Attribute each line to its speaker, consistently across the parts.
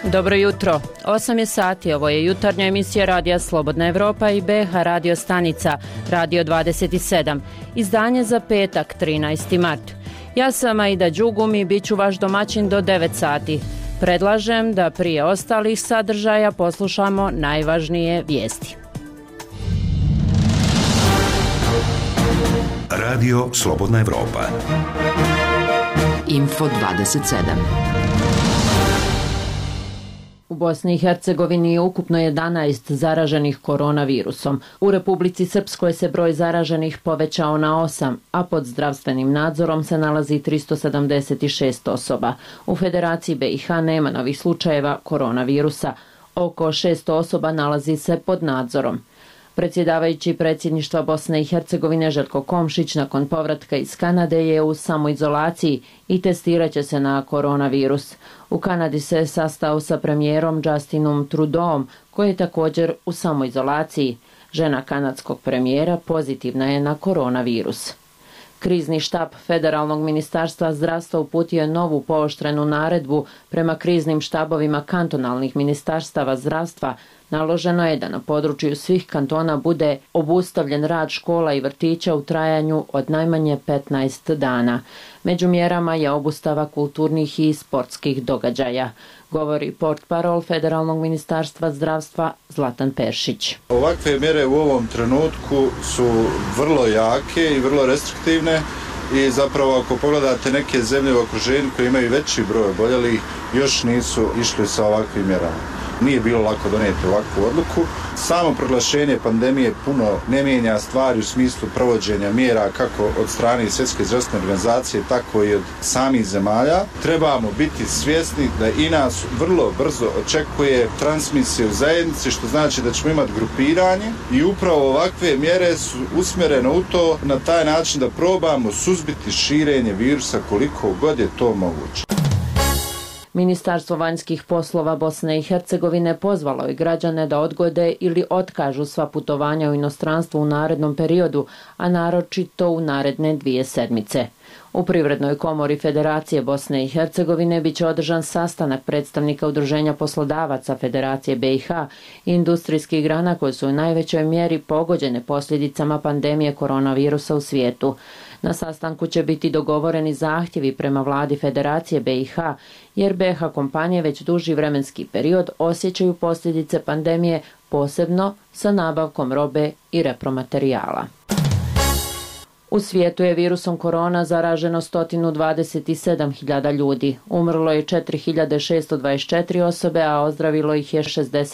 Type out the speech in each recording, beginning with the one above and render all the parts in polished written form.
Speaker 1: Dobro jutro, 8 je sati, ovo je jutarnja emisija Radija Slobodna Evropa i BH radio stanica, Radio 27, izdanje za petak, 13. mart. Ja sam Aida Đugum i bit ću vaš domaćin do 9 sati. Predlažem da prije ostalih sadržaja poslušamo najvažnije vijesti.
Speaker 2: Radio Slobodna Evropa.
Speaker 3: Info 27.
Speaker 1: U Bosni i Hercegovini je ukupno 11 zaraženih koronavirusom. U Republici Srpskoj se broj zaraženih povećao na 8, a pod zdravstvenim nadzorom se nalazi 376 osoba. U Federaciji BiH nema novih slučajeva koronavirusa. Oko 600 osoba nalazi se pod nadzorom. Predsjedavajući predsjedništva Bosne i Hercegovine Željko Komšić nakon povratka iz Kanade je u samoizolaciji i testirat će se na koronavirus. U Kanadi se sastao sa premijerom Justinom Trudeauom, koji je također u samoizolaciji. Žena kanadskog premijera pozitivna je na koronavirus. Krizni štab Federalnog ministarstva zdravstva uputio je novu pooštrenu naredbu prema kriznim štabovima kantonalnih ministarstava zdravstva. Naloženo je da na području svih kantona bude obustavljen rad škola i vrtića u trajanju od najmanje 15 dana. Među mjerama je obustava kulturnih i sportskih događaja, govori portparol Federalnog ministarstva zdravstva Zlatan Peršić.
Speaker 4: Ovakve mjere u ovom trenutku su vrlo jake i vrlo restriktivne i zapravo ako pogledate neke zemlje u okruženju koje imaju veći broj oboljelih, još nisu išli sa ovakvim mjerama. Nije bilo lako donijeti ovakvu odluku. Samo proglašenje pandemije puno ne mijenja stvari u smislu provođenja mjera kako od strane Svjetske zdravstvene organizacije, tako i od samih zemalja. Trebamo biti svjesni da i nas vrlo brzo očekuje transmisija u zajednici, što znači da ćemo imati grupiranje i upravo ovakve mjere su usmjerene u to na taj način da probamo suzbiti širenje virusa koliko god je to moguće.
Speaker 1: Ministarstvo vanjskih poslova Bosne i Hercegovine pozvalo je građane da odgode ili otkažu sva putovanja u inostranstvo u narednom periodu, a naročito u naredne 2 sedmice. U Privrednoj komori Federacije Bosne i Hercegovine biće održan sastanak predstavnika Udruženja poslodavaca Federacije BiH i industrijskih grana koje su u najvećoj mjeri pogođene posljedicama pandemije koronavirusa u svijetu. Na sastanku će biti dogovoreni zahtjevi prema vladi Federacije BiH, jer BiH kompanije već duži vremenski period osjećaju posljedice pandemije, posebno sa nabavkom robe i repromaterijala. U svijetu je virusom korona zaraženo 127.000 ljudi. Umrlo je 4.624 osobe, a ozdravilo ih je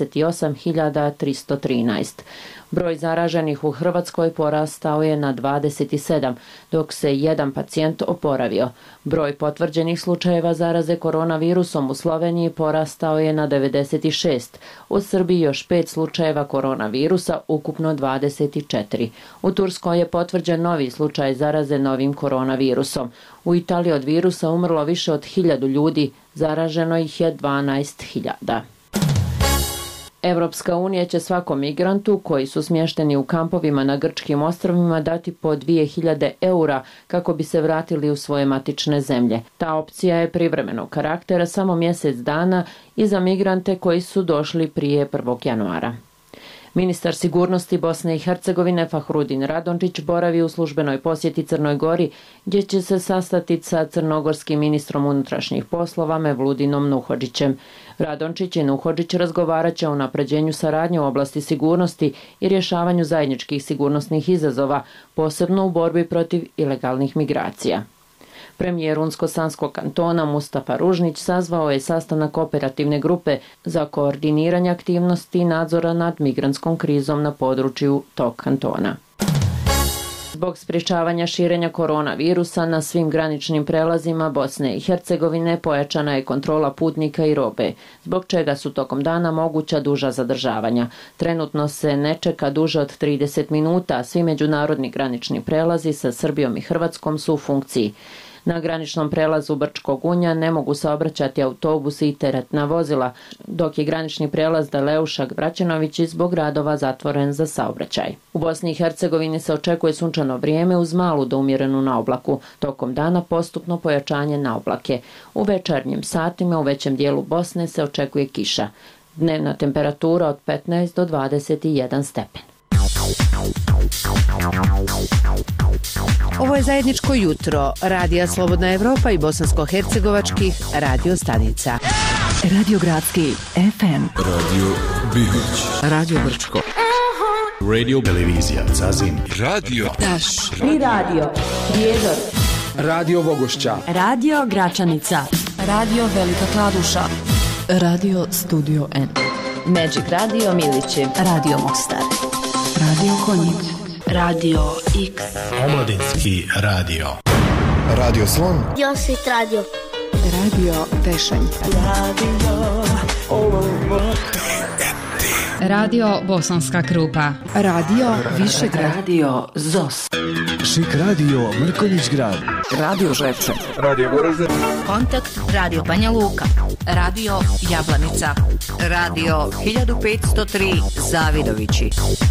Speaker 1: 68.313. Broj zaraženih u Hrvatskoj porastao je na 27, dok se jedan pacijent oporavio. Broj potvrđenih slučajeva zaraze koronavirusom u Sloveniji porastao je na 96. U Srbiji još 5 slučajeva koronavirusa, ukupno 24. U Turskoj je potvrđen novi slučaj zaraze novim koronavirusom. U Italiji od virusa umrlo više od 1000 ljudi, zaraženo ih je 12.000. Evropska unija će svakom migrantu koji su smješteni u kampovima na grčkim ostrvima dati po 2.000 eura kako bi se vratili u svoje matične zemlje. Ta opcija je privremenog karaktera samo mjesec dana i za migrante koji su došli prije 1. januara. Ministar sigurnosti Bosne i Hercegovine Fahrudin Radončić boravi u službenoj posjeti Crnoj Gori, gdje će se sastati sa crnogorskim ministrom unutrašnjih poslova Mevludinom Nuhodžićem. Radončić i Nuhodžić razgovarat će o unapređenju saradnje u oblasti sigurnosti i rješavanju zajedničkih sigurnosnih izazova, posebno u borbi protiv ilegalnih migracija. Premijer Unsko-Sanskog kantona Mustafa Ružnić sazvao je sastanak operativne grupe za koordiniranje aktivnosti i nadzora nad migrantskom krizom na području tog kantona. Zbog sprječavanja širenja koronavirusa na svim graničnim prelazima Bosne i Hercegovine pojačana je kontrola putnika i robe, zbog čega su tokom dana moguća duža zadržavanja. Trenutno se ne čeka duže od 30 minuta, a svi međunarodni granični prelazi sa Srbijom i Hrvatskom su u funkciji. Na graničnom prelazu Brčko Gunja ne mogu saobraćati autobusi i teretna vozila, dok je granični prijelaz Deleušak-Braćenovići zbog radova zatvoren za saobraćaj. U Bosni i Hercegovini se očekuje sunčano vrijeme uz malu do umjerenu naoblaku. Tokom dana postupno pojačanje naoblake. U večernjim satima u većem dijelu Bosne se očekuje kiša. Dnevna temperatura od 15 do 21 stepen.
Speaker 3: Ovo je zajedničko jutro Radija Slobodna Evropa i bosansko-hercegovačkih radio stanica.
Speaker 5: Radio Gradski FM,
Speaker 2: Radio Bihoć,
Speaker 5: Radio Brčko,
Speaker 2: Radio Televizija Zazin, Radio
Speaker 5: Taš
Speaker 1: I radio Prijedor,
Speaker 6: Radio Vogošća,
Speaker 5: Radio Gračanica, Radio Velika Kladuša, Radio Studio N,
Speaker 1: Magic Radio Milići,
Speaker 5: Radio Mostar, Radio Konjic, Radio X,
Speaker 7: Omladinski radio.
Speaker 6: Radio Slon,
Speaker 8: Josit radio.
Speaker 5: Radio Tešanj,
Speaker 9: Radio Bosanska Krupa,
Speaker 5: Radio Višegrad,
Speaker 3: Radio ZOS,
Speaker 6: Šik Radio Mrkonjić Grad,
Speaker 5: Radio Žepče,
Speaker 6: Radio Goražde,
Speaker 10: Kontakt Radio Banja Luka, Radio Jablanica, Radio 1503 Zavidovići.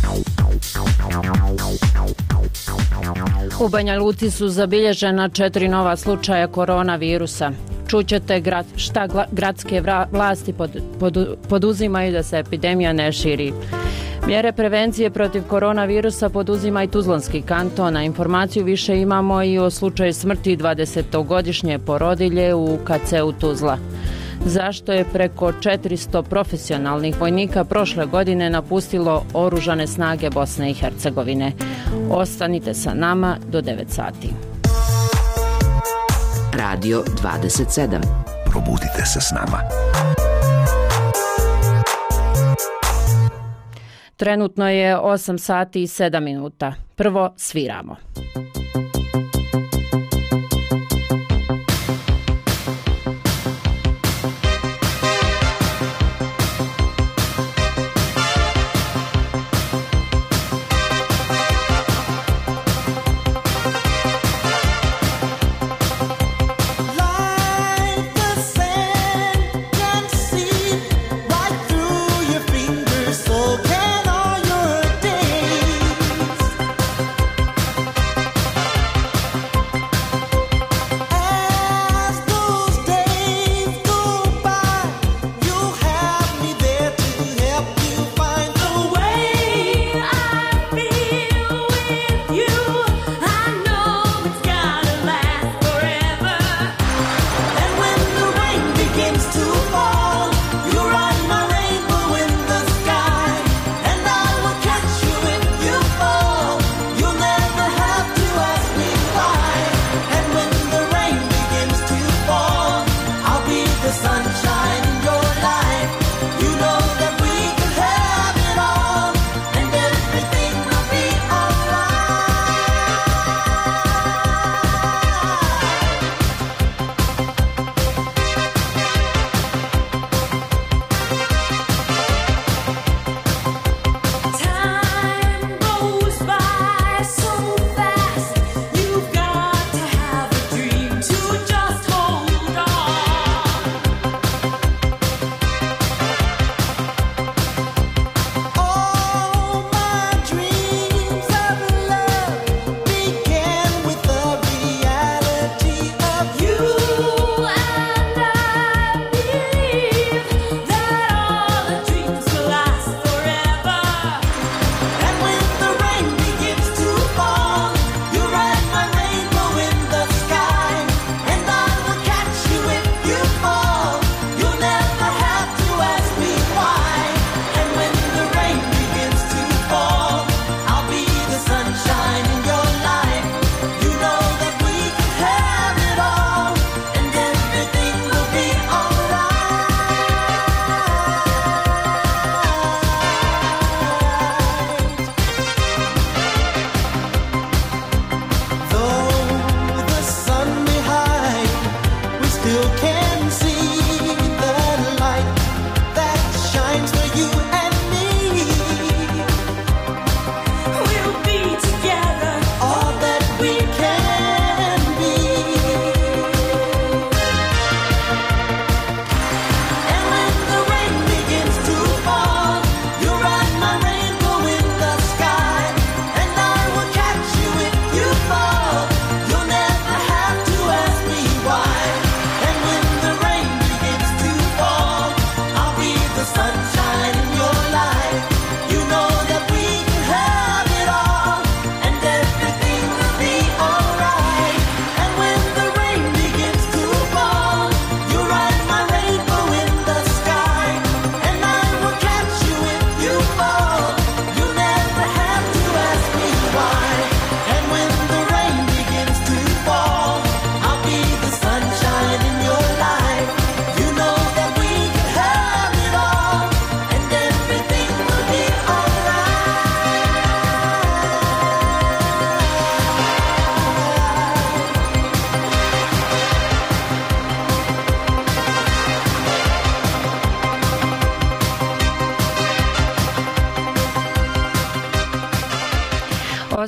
Speaker 1: U Banja Luci su zabilježena 4 nova slučaja koronavirusa. Čućete šta gradske vlasti poduzimaju da se epidemija ne širi. Mjere prevencije protiv koronavirusa poduzima i Tuzlanski kanton, a informaciju više imamo i o slučaju smrti 20-godišnje porodilje u KC-u Tuzla. Zašto je preko 400 profesionalnih vojnika prošle godine napustilo oružane snage Bosne i Hercegovine? Ostanite sa nama do 9 sati.
Speaker 3: Radio 27.
Speaker 2: probudite se s nama.
Speaker 1: Trenutno je 8 sati i 7 minuta. Prvo sviramo.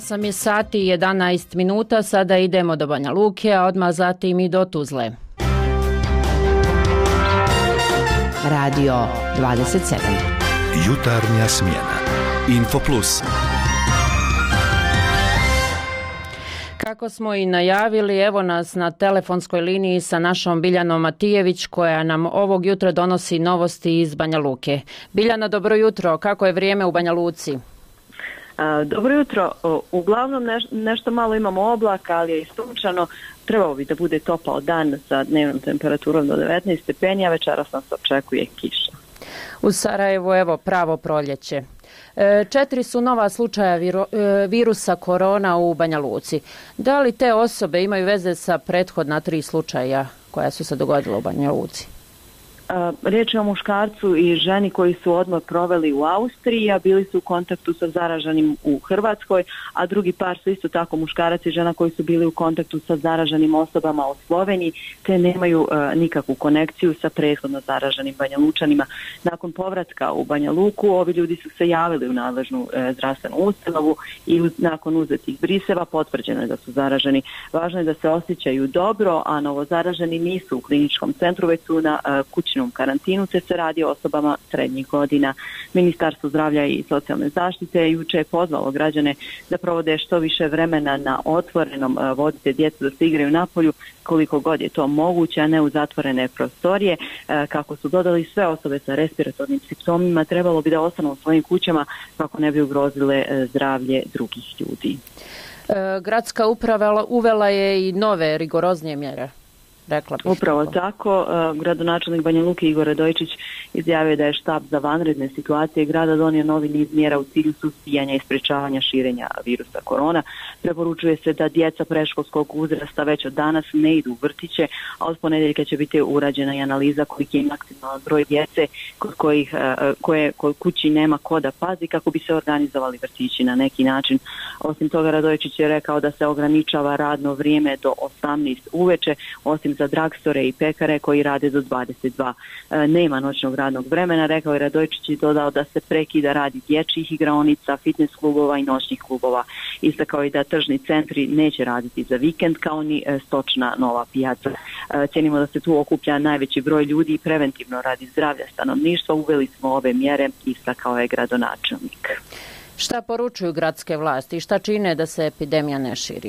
Speaker 1: 8 je sati i 11 minuta, sada idemo do Banja Luke, a odmah zatim i do Tuzle.
Speaker 3: Radio 27.
Speaker 2: Jutarnja smjena. Info Plus.
Speaker 1: Kako smo i najavili, evo nas na telefonskoj liniji sa našom Biljanom Matijević koja nam ovog jutra donosi novosti iz Banja Luke. Biljana, dobro jutro. Kako je vrijeme u Banja Luci?
Speaker 8: Dobro jutro. Uglavnom nešto malo imamo oblaka, ali je i sunčano. Trebalo bi da bude topao dan sa dnevnom temperaturom do 19 stepeni, a večeras nas očekuje kiša.
Speaker 1: U Sarajevu evo pravo proljeće. 4 su nova slučaja virusa korona u Banja Luci. Da li te osobe imaju veze sa prethodna 3 slučaja koja su se dogodila u Banja Luci?
Speaker 8: Riječ je o muškarcu i ženi koji su odmor proveli u Austriji, a bili su u kontaktu sa zaraženim u Hrvatskoj, a drugi par su isto tako muškarac i žena koji su bili u kontaktu sa zaraženim osobama u Sloveniji, te nemaju nikakvu konekciju sa prethodno zaraženim Banja Lučanima. Nakon povratka u Banja Luku, ovi ljudi su se javili u nadležnu zdravstvenu ustanovu i nakon uzetih briseva potvrđeno je da su zaraženi. Važno je da se osjećaju dobro, a novozaraženi nisu u kliničkom centru, već su na kućnom karantinu, te se radi o osobama srednjih godina. Ministarstvo zdravlja i socijalne zaštite juče je pozvalo građane da provode što više vremena na otvorenom, vodite djecu da se igraju napolju koliko god je to moguće, a ne u zatvorene prostorije. Kako su dodali, sve osobe sa respiratornim simptomima trebalo bi da ostanu u svojim kućama kako ne bi ugrozile zdravlje drugih ljudi.
Speaker 1: Gradska uprava uvela je i nove rigoroznije mjere.
Speaker 8: Upravo tako, gradonačelnik Banja Luke Igor Radojičić izjavio da je štab za vanredne situacije grada donio novi niz mjera u cilju suzbijanja i sprječavanja širenja virusa korona. Preporučuje se da djeca predškolskog uzrasta već od danas ne idu u vrtiće, a od ponedjeljka će biti urađena i analiza koliki je maksimalan broj djece koje kući nema ko da pazi kako bi se organizovali vrtići na neki način. Osim toga, Radojičić je rekao da se ograničava radno vrijeme do 18 uveče, osim za dragstore i pekare koji rade do 22. Nema noćnog radnog vremena, rekao je Radojičić i dodao da se prekida radi dječjih igraonica, fitness klubova i noćnih klubova. Istakao je da tržni centri neće raditi za vikend kao ni stočna nova pijaca. Cijenimo da se tu okuplja najveći broj ljudi i preventivno radi zdravlja stanovništva. Uveli smo ove mjere, istakao je gradonačelnik.
Speaker 1: Šta poručuju gradske vlasti i šta čine da se epidemija ne širi?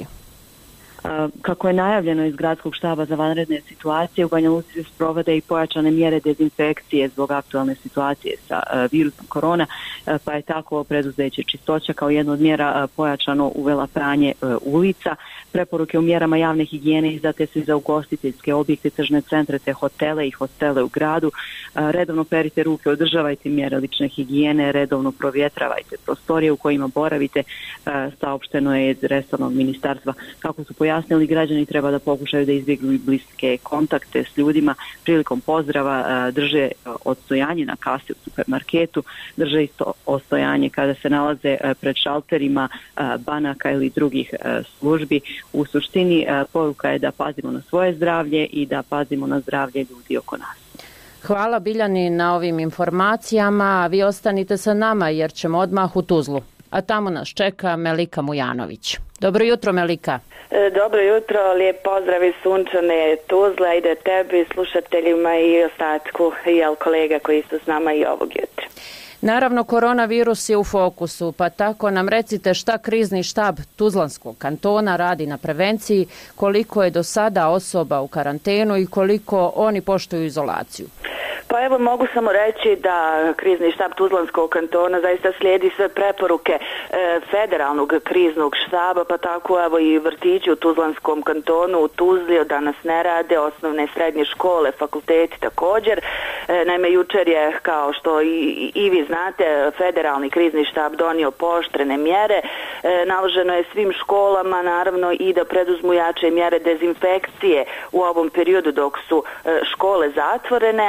Speaker 8: Kako je najavljeno iz gradskog štaba za vanredne situacije, u Banja Luci se sprovode i pojačane mjere dezinfekcije zbog aktualne situacije sa virusom korona, pa je tako preduzeće Čistoća kao jedno od mjera pojačano uvela pranje ulica. Preporuke u mjerama javne higijene izdate su i za ugostiteljske objekte, tržne centre te hotele i hostele u gradu. Redovno perite ruke, održavajte mjere lične higijene, redovno provjetravajte prostorije u kojima boravite, saopšteno je iz resornog ministarstva. Kako su pojasnili, građani treba da pokušaju da izbjegnu i bliske kontakte s ljudima prilikom pozdrava, drže odstojanje na kasi u supermarketu, drže isto odstojanje kada se nalaze pred šalterima banaka ili drugih službi. U suštini poruka je da pazimo na svoje zdravlje i da pazimo na zdravlje ljudi oko nas.
Speaker 1: Hvala Biljani na ovim informacijama, a vi ostanite sa nama jer ćemo odmah u Tuzlu. A tamo nas čeka Melika Mujanović. Dobro jutro, Melika.
Speaker 11: Dobro jutro, lijep pozdrav iz sunčane Tuzle, ide tebi, slušateljima i ostatku kolega koji su s nama i ovog jutra.
Speaker 1: Naravno, koronavirus je u fokusu, pa tako nam recite šta krizni štab Tuzlanskog kantona radi na prevenciji, koliko je do sada osoba u karantenu i koliko oni poštuju izolaciju.
Speaker 11: Pa evo, mogu samo reći da krizni štab Tuzlanskog kantona zaista slijedi sve preporuke federalnog kriznog štaba, pa tako evo i vrtići u Tuzlanskom kantonu u Tuzli od danas ne rade, osnovne i srednje škole, fakulteti također. Naime, jučer je, kao što i vi znate, federalni krizni štab donio pooštrene mjere. Naloženo je svim školama naravno i da preduzmu jače mjere dezinfekcije u ovom periodu dok su škole zatvorene, a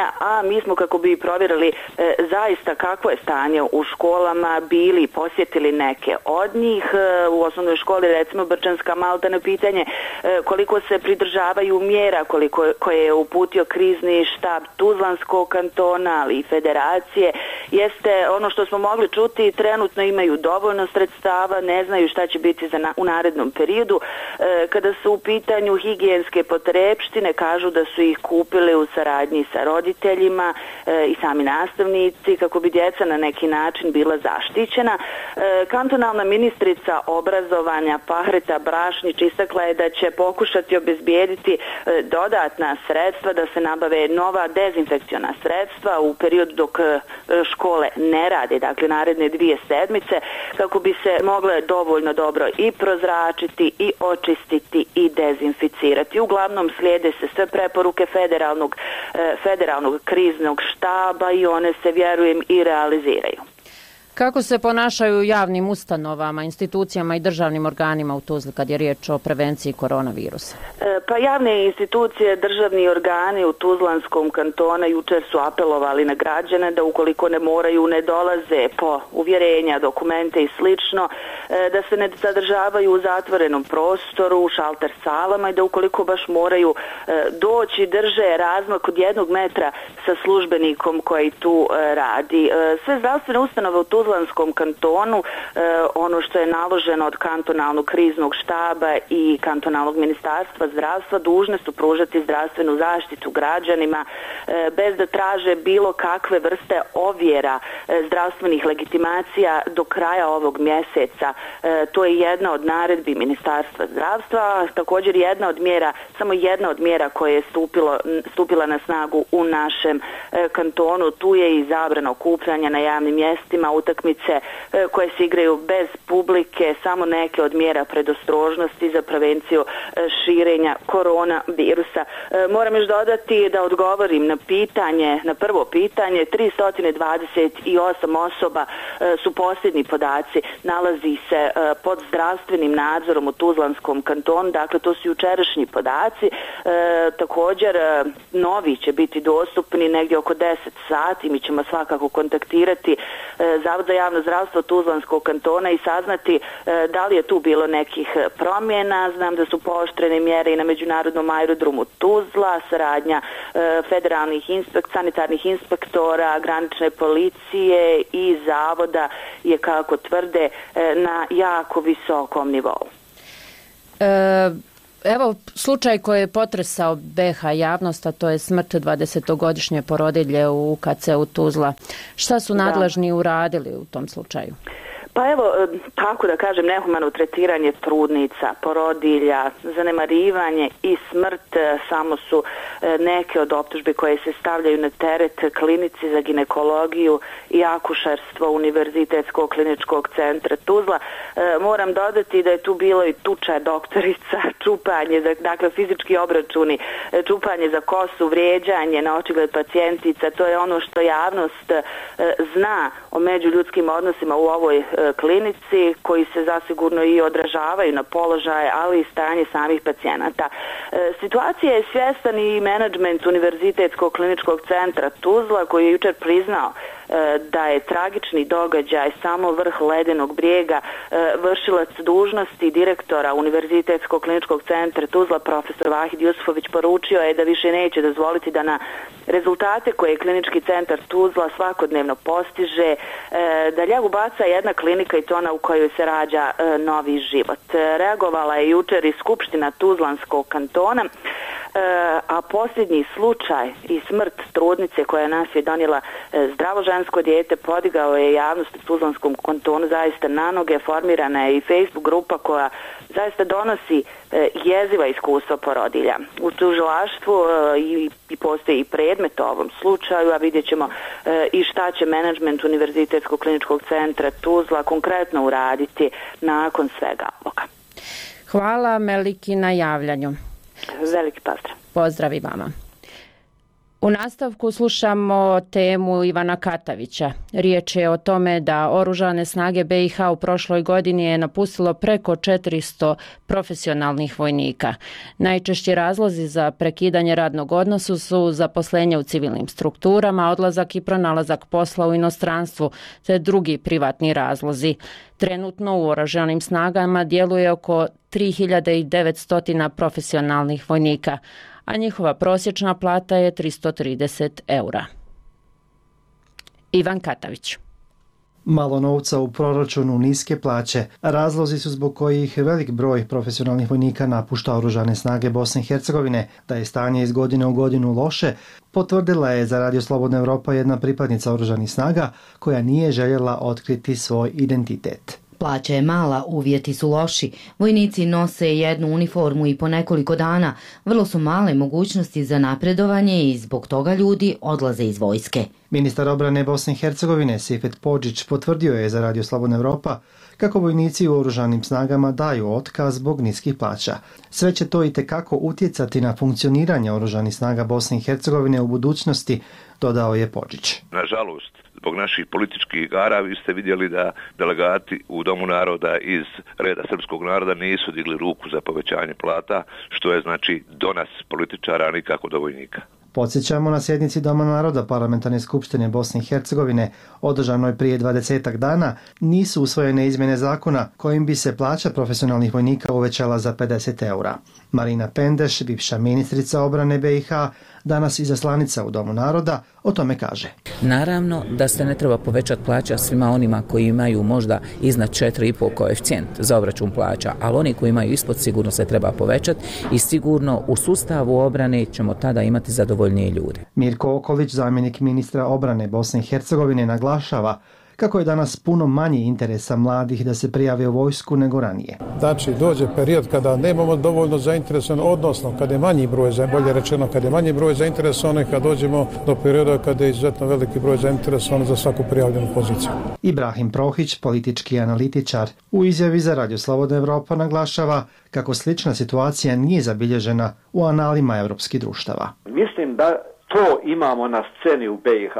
Speaker 11: mi smo, kako bi provjerili zaista kakvo je stanje u školama, bili posjetili neke od njih. U osnovnoj školi, recimo Brčanska Malta, na pitanje koliko se pridržavaju mjera koje je uputio krizni štab Tuzlanskog kantona, ali i federacije, jeste ono što smo mogli čuti, trenutno imaju dovoljno sredstava, ne znaju šta će biti u narednom periodu. Kada su u pitanju higijenske potrepštine, kažu da su ih kupili u saradnji sa roditeljima i sami nastavnici kako bi djeca na neki način bila zaštićena. Kantonalna ministrica obrazovanja Pahreta Brašnić istakla je da će pokušati obezbijediti dodatna sredstva, da se nabave nova dezinfekciona sredstva u periodu dok škole ne rade, dakle naredne 2 sedmice, kako bi se mogle dovoljno dobro i prozračiti i očistiti i dezinficirati. Uglavnom slijede se sve preporuke federalnog kriznog štaba i one se, vjerujem, i realiziraju.
Speaker 1: Kako se ponašaju u javnim ustanovama, institucijama i državnim organima u Tuzli kad je riječ o prevenciji koronavirusa?
Speaker 11: Pa javne institucije, državni organi u Tuzlanskom kantonu jučer su apelovali na građane da ukoliko ne moraju, ne dolaze po uvjerenja, dokumente i slično, da se ne zadržavaju u zatvorenom prostoru, u šalter salama i da ukoliko baš moraju doći, drže razmak od 1 metra sa službenikom koji tu radi. Sve zdravstvene ustanove u Tuzlanskom kantonu, ono što je naloženo od kantonalnog kriznog štaba i kantonalnog ministarstva zdravstva, dužne su pružati zdravstvenu zaštitu građanima bez da traže bilo kakve vrste ovjera zdravstvenih legitimacija do kraja ovog mjeseca. To je jedna od naredbi Ministarstva zdravstva, također samo jedna od mjera koja je stupila na snagu u našem kantonu. Tu je i zabrana okupljanja na javnim mjestima, utakmice koje se igraju bez publike, samo neke od mjera predostrožnosti za prevenciju širenja koronavirusa. Moram još dodati da odgovorim na prvo pitanje. 328 osoba su posljednji podaci, nalazi se pod zdravstvenim nadzorom u Tuzlanskom kantonu, dakle to su jučerašnji podaci. Također novi će biti dostupni negdje oko 10 sati, mi ćemo svakako kontaktirati Zavod za javno zdravstvo Tuzlanskog kantona i saznati da li je tu bilo nekih promjena. Znam da su pooštrene mjere i na međunarodnom aerodromu Tuzla, saradnja federalnih sanitarnih inspektora, granične policije i zavoda je, kako tvrde, na jako visokom nivou.
Speaker 1: Evo slučaj koji je potresao BiH javnost, a to je smrt 20-godišnje porodilje u UKC-u Tuzla. Šta su nadležni uradili u tom slučaju?
Speaker 11: Pa evo, tako da kažem, nehumano tretiranje trudnica, porodilja, zanemarivanje i smrt samo su neke od optužbi koje se stavljaju na teret klinici za ginekologiju i akušerstvo Univerzitetskog kliničkog centra Tuzla. Moram dodati da je tu bilo i tuča doktorica, čupanje, dakle fizički obračuni, čupanje za kosu, vrijeđanje na očigled pacijentica. To je ono što javnost zna o međuljudskim odnosima u ovoj klinici, koji se zasigurno i odražavaju na položaje, ali i stanje samih pacijenata. Situacija je svjestan i menadžment Univerzitetskog kliničkog centra Tuzla, koji je jučer priznao da je tragični događaj samo vrh ledenog brijega. Vršilac dužnosti direktora Univerzitetskog kliničkog centra Tuzla, profesor Vahid Jusufović, poručio je da više neće dozvoliti da na rezultate koje klinički centar Tuzla svakodnevno postiže, da ljagu baca jedna klinika i to ona u kojoj se rađa novi život. Reagovala je jučer i Skupština Tuzlanskog kantona, a posljednji slučaj i smrt trudnice koja nas je donijela zdravo žensko dijete podigao je javnost u Tuzlanskom kantonu zaista na noge. Formirana je i Facebook grupa koja zaista donosi jeziva iskustva porodilja. U tužilaštvu i postoji i predmet o ovom slučaju, a vidjet ćemo i šta će menadžment Univerzitetskog kliničkog centra Tuzla konkretno uraditi nakon svega ovoga.
Speaker 1: Hvala Meliki na javljanju.
Speaker 11: Veliki pozdrav.
Speaker 1: Pozdrav i vama. U nastavku slušamo temu Ivana Katavića. Riječ je o tome da Oružane snage BiH u prošloj godini je napustilo preko 400 profesionalnih vojnika. Najčešći razlozi za prekidanje radnog odnosa su zaposlenje u civilnim strukturama, odlazak i pronalazak posla u inostranstvu te drugi privatni razlozi. Trenutno u Oružanim snagama djeluje oko 3900 profesionalnih vojnika, a njihova prosječna plata je 330 eura. Ivan Katavić.
Speaker 12: Malo novca u proračunu, niske plaće. Razlozi su zbog kojih velik broj profesionalnih vojnika napušta Oružane snage Bosne i Hercegovine. Da je stanje iz godine u godinu loše, potvrdila je za Radio Slobodna Evropa jedna pripadnica Oružanih snaga koja nije željela otkriti svoj identitet.
Speaker 13: Plaća je mala, uvjeti su loši. Vojnici nose jednu uniformu i po nekoliko dana. Vrlo su male mogućnosti za napredovanje i zbog toga ljudi odlaze iz vojske.
Speaker 12: Ministar obrane Bosne i Hercegovine Sifet Podžić potvrdio je za Radio Slobodna Evropa kako vojnici u Oružanim snagama daju otkaz zbog niskih plaća. Sve će to itekako utjecati na funkcioniranje Oružanih snaga Bosne i Hercegovine u budućnosti, dodao je Podžić.
Speaker 14: Nažalost, zbog naših političkih igara vi ste vidjeli da delegati u Domu naroda iz reda srpskog naroda nisu digli ruku za povećanje plata, što je znači do nas političara, a nikako do vojnika.
Speaker 12: Podsjećamo, na sjednici Doma naroda Parlamentarne skupštine Bosne i Hercegovine, održanoj prije 20 dana, nisu usvojene izmjene zakona kojim bi se plaća profesionalnih vojnika uvećala za 50 eura. Marina Pendeš, bivša ministrica obrane BiH, danas izaslanica u Domu naroda, o tome kaže.
Speaker 15: Naravno da se ne treba povećati plaća svima onima koji imaju možda iznad 4,5 koeficijent za obračun plaća, ali oni koji imaju ispod sigurno se treba povećati i sigurno u sustavu obrane ćemo tada imati zadovoljnije ljude.
Speaker 12: Mirko Okolić, zamjenik ministra obrane Bosne i Hercegovine, naglašava kako je danas puno manje interesa mladih da se prijave u vojsku nego ranije.
Speaker 16: Znači, dođe period kada nemamo dovoljno zainteresovan, odnosno kada je manji broj, bolje rečeno, kada je manji broj zainteresovanih, kada dođemo do perioda kada je izuzetno veliki broj zainteresovan za svaku prijavljenu poziciju.
Speaker 12: Ibrahim Prohić, politički analitičar, u izjavi za Radio Slobodna Evropa naglašava kako slična situacija nije zabilježena u analima evropskih društava.
Speaker 17: Mislim da to imamo na sceni u BiH.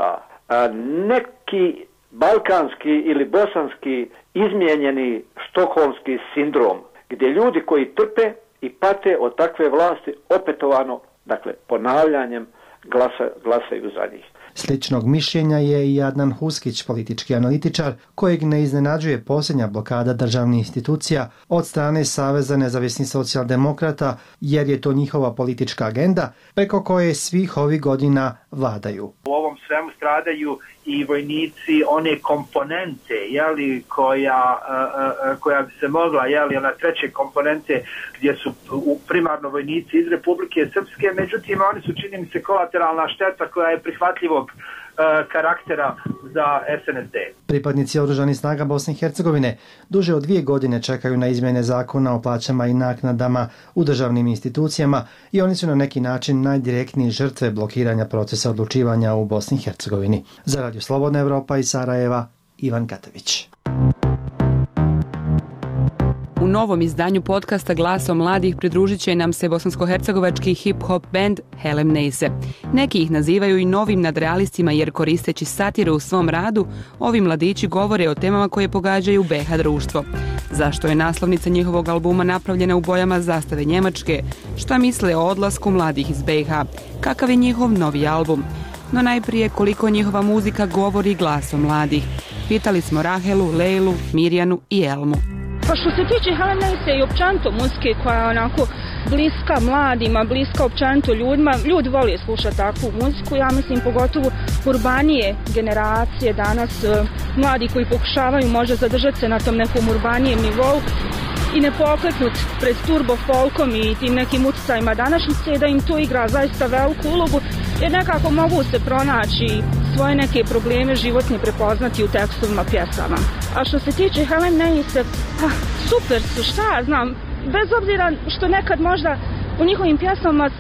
Speaker 17: Neki balkanski ili bosanski izmijenjeni štokholmski sindrom, gdje ljudi koji trpe i pate od takve vlasti opetovano, dakle ponavljanjem, glasaju za njih.
Speaker 12: Sličnog mišljenja je i Adnan Huskić, politički analitičar, kojeg ne iznenađuje posljednja blokada državnih institucija od strane Saveza nezavisnih socijaldemokrata, jer je to njihova politička agenda preko koje svih ovih godina vladaju.
Speaker 18: U ovom svemu stradaju i vojnici one komponente, koja bi se mogla, ona treće komponente gdje su primarno vojnici iz Republike Srpske, međutim oni su, čini mi se, kolateralna šteta koja je prihvatljivog karaktera za SNSD.
Speaker 12: Pripadnici Oružanih snaga Bosne i Hercegovine duže od 2 godine čekaju na izmjene zakona o plaćama i naknadama u državnim institucijama i oni su na neki način najdirektnije žrtve blokiranja procesa odlučivanja u Bosni i Hercegovini. Za Radio Slobodna Evropa iz Sarajeva, Ivan Katavić.
Speaker 19: U novom izdanju podcasta Glasom mladih pridružit će nam se bosansko-hercegovački hip-hop band Helem Neise. Neki ih nazivaju i novim nadrealistima jer koristeći satiru u svom radu, ovi mladići govore o temama koje pogađaju BiH društvo. Zašto je naslovnica njihovog albuma napravljena u bojama zastave Njemačke? Šta misle o odlasku mladih iz BiH? Kakav je njihov novi album? No najprije koliko njihova muzika govori glasom mladih. Pitali smo Rahelu, Lejlu, Mirjanu i Elmu.
Speaker 20: Pa što se tiče Helem Neise i općanito muzike koja je onako bliska mladima, bliska općanito ljudima, ljudi vole slušati takvu muziku, ja mislim pogotovo urbanije generacije danas, mladi koji pokušavaju možda zadržati se na tom nekom urbanijem nivou i ne pokleknut pred turbo folkom i tim nekim utjecajima današnjice, da im to igra zaista veliku ulogu, jer nekako mogu se pronaći svoje neke probleme životne prepoznati u tekstovima pjesama. A što se tiče Helem Neise, super su, šta ja znam, bez obzira što nekad možda u njihovim pjesama se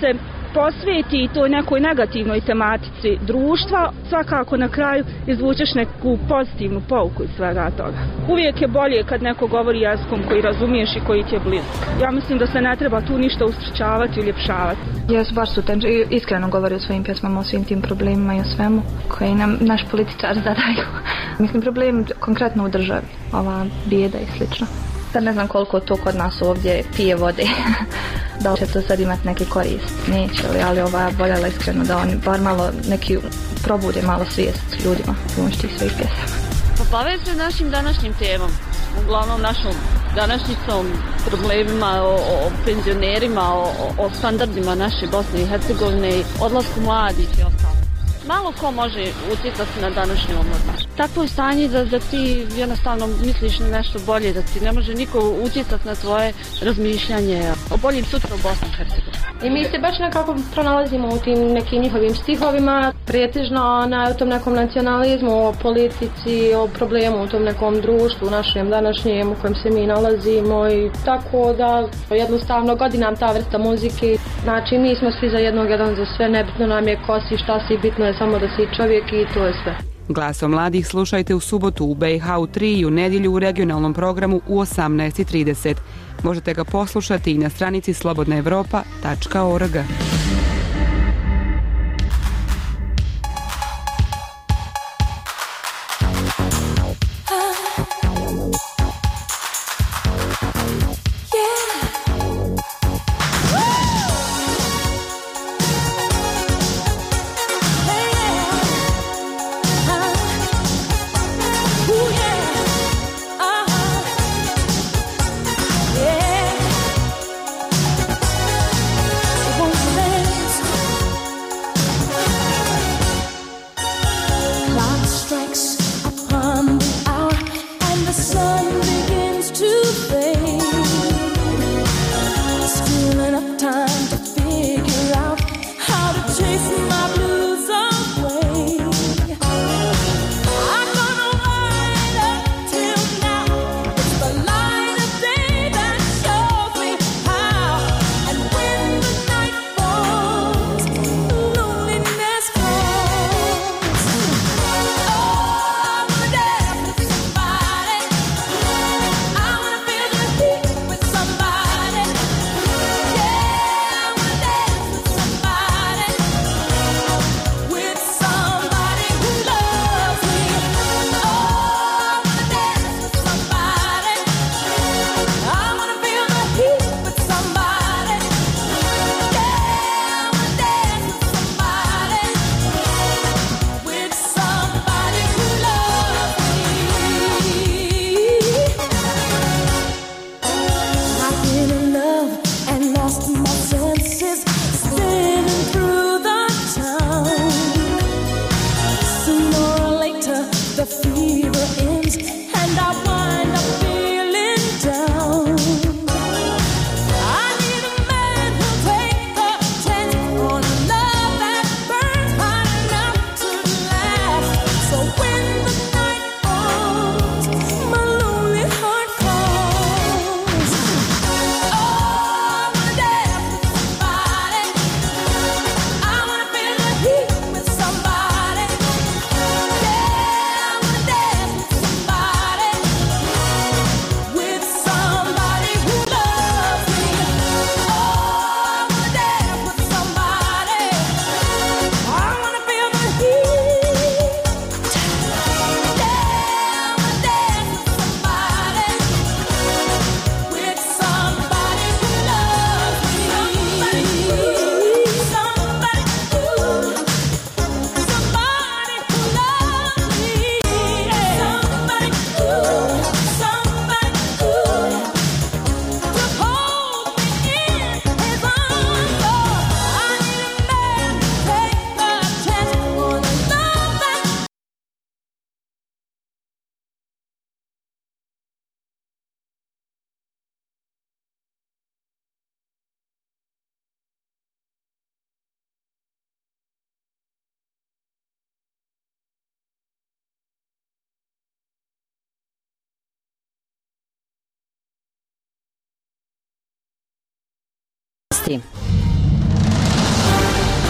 Speaker 20: posveti toj nekoj negativnoj tematici društva, svakako na kraju izvučeš neku pozitivnu pouku iz svega toga. Uvijek je bolje kad neko govori jezikom koji razumiješ i koji ti je blizak. Ja mislim da se ne treba tu ništa ustručavati i uljepšavati.
Speaker 21: Jesu, baš su iskreno govori o svojim pjesmama, o svim tim problemima i o svemu koji nam naš političar zadaju. Mislim, problem konkretno u državi, ova bijeda i slično. Sad ne znam koliko to kod nas ovdje pije vode. Da li će to sad imati neki korist, neće li, ali ova voljela iskreno da oni bar malo neki probude malo svijest ljudima pomoći tih svojih pjesama.
Speaker 22: Bave se našim današnjim temom, uglavnom našom današnjicom, problemima, o penzionerima, o standardima naše Bosne i Hercegovine, odlasku mladih i ostalo. Malo ko može utjecati na današnju omladinu. Takvo je stanje da ti jednostavno misliš na nešto bolje, da ti ne može niko utjecati na tvoje razmišljanje o boljim sutra u Bosni i Hercegovini.
Speaker 23: I mi se baš nekako pronalazimo u tim nekim njihovim stihovima, pretežno o tom nekom nacionalizmu, o politici, o problemu u tom nekom društvu, našem današnjem u kojem se mi nalazimo i tako da jednostavno godi nam ta vrsta muzike. Znači mi smo svi za jednog, jedan za sve, nebitno nam je ko si, šta si, bitno je samo da si čovjek i to je sve.
Speaker 19: Glasom mladih slušajte u subotu u BiH u 3 i u nedjelju u regionalnom programu u 18:30. Možete ga poslušati i na stranici slobodnaevropa.org.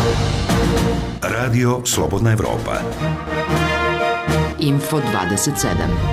Speaker 2: Radio Slobodna Evropa.
Speaker 3: Info 27.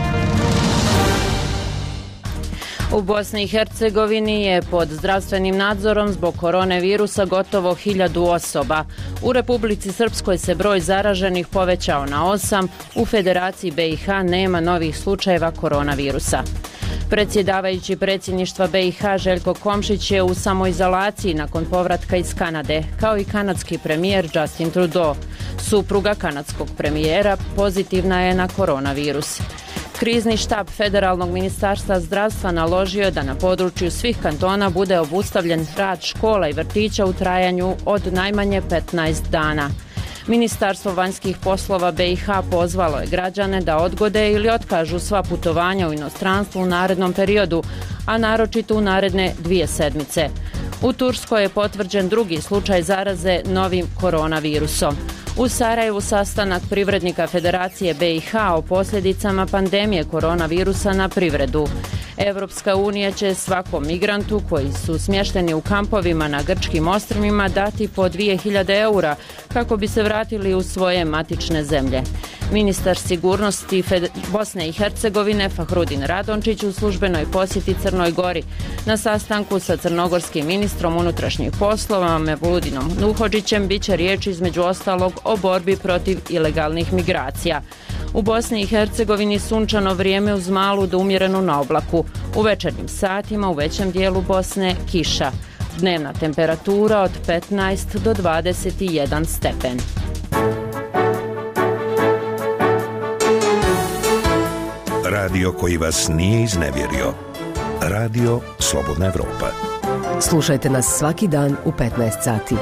Speaker 1: U Bosni i Hercegovini je pod zdravstvenim nadzorom zbog koronavirusa gotovo 1000 osoba. U Republici Srpskoj se broj zaraženih povećao na 8, u Federaciji BiH nema novih slučajeva koronavirusa. Predsjedavajući predsjedništva BiH Željko Komšić je u samoizolaciji nakon povratka iz Kanade, kao i kanadski premijer Justin Trudeau. Supruga kanadskog premijera pozitivna je na koronavirus. Krizni štab Federalnog ministarstva zdravstva naložio je da na području svih kantona bude obustavljen rad škola i vrtića u trajanju od najmanje 15 dana. Ministarstvo vanjskih poslova BiH pozvalo je građane da odgode ili otkažu sva putovanja u inostranstvu u narednom periodu, a naročito u naredne 2 sedmice. U Turskoj je potvrđen drugi slučaj zaraze novim koronavirusom. U Sarajevu sastanak privrednika Federacije BiH o posljedicama pandemije koronavirusa na privredu. Evropska unija će svakom migrantu koji su smješteni u kampovima na grčkim ostrvima dati po 2000 eura kako bi se vratili u svoje matične zemlje. Ministar sigurnosti Bosne i Hercegovine Fahrudin Radončić u službenoj posjeti Crnoj Gori. Na sastanku sa crnogorskim ministrom unutrašnjih poslova Mevludinom Nuhodžićem biće riječ između ostalog o borbi protiv ilegalnih migracija. U Bosni i Hercegovini sunčano vrijeme uz malu do umjerenu na oblaku. U večernjim satima u većem dijelu Bosne kiša. Dnevna temperatura od 15 do 21 stepen.
Speaker 2: Radio koji vas nije iznevjerio. Radio Slobodna Evropa.
Speaker 5: Slušajte nas svaki dan u 15 sati.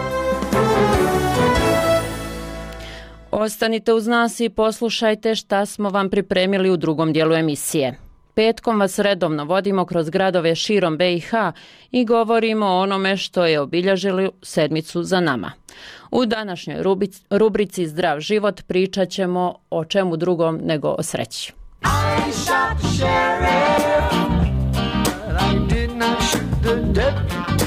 Speaker 1: Ostanite uz nas i poslušajte šta smo vam pripremili u drugom dijelu emisije. Petkom vas redovno vodimo kroz gradove širom BiH i govorimo o onome što je obilježilo sedmicu za nama. U današnjoj rubrici Zdrav život pričat ćemo o čemu drugom nego o sreći.
Speaker 4: I shot the sheriff, but I did not shoot the deputy.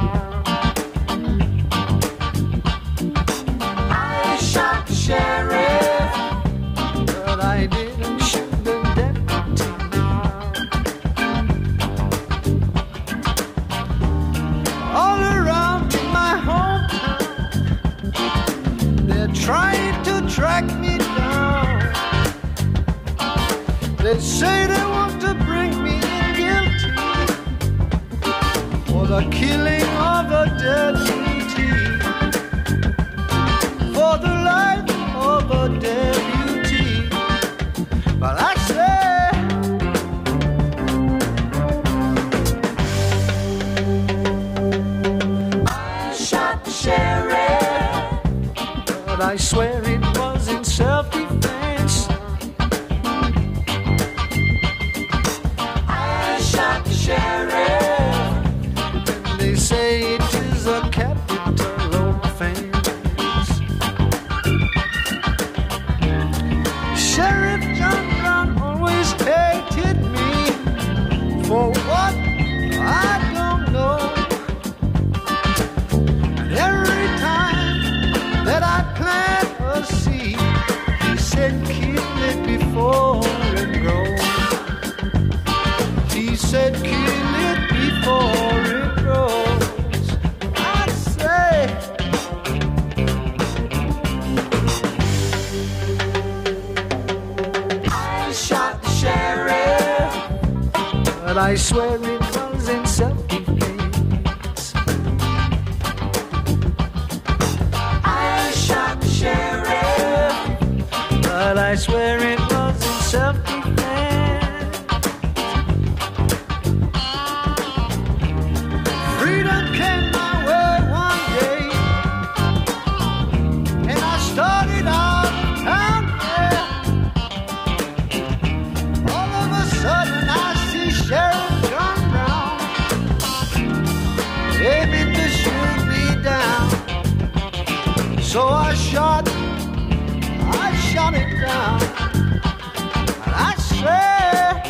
Speaker 4: I shot the sheriff, but I didn't shoot the deputy. All around my hometown, they're trying to track me down. They say they want to bring me in guilty for the killing of a deputy, for the life of a deputy. But I say, I shot the sheriff, but I swear it was in self-defense. Sheriff, and they say it is a capital offense. Sheriff John Brown always hated me for what I don't know. And every time that I plant a seed, he said keep it before it grows. He said kill it before it grows. I say, I shot the sheriff, but I swear it was in self-defense. I shot the sheriff, but I swear it was in self-defense. So I shot it down, and I said,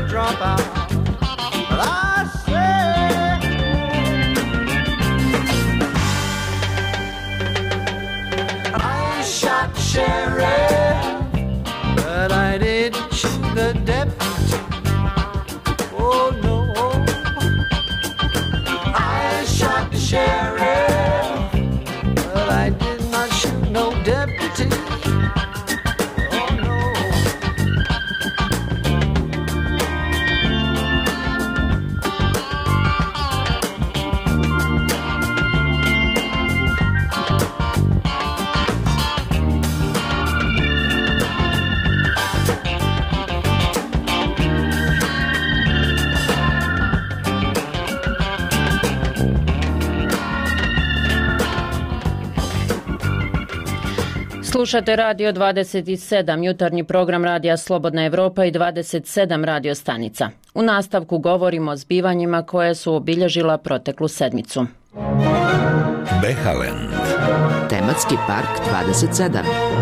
Speaker 4: drop out. But I said, I shot the sheriff, but I didn't shoot the deputy. Oh no, I shot the sheriff, but I did not shoot no deputy.
Speaker 1: Slušate Radio 27, jutarnji program Radija Slobodna Evropa i 27 radio stanica. U nastavku govorimo o zbivanjima koje su obilježila proteklu sedmicu.
Speaker 2: Behalen.
Speaker 3: Tematski park 27.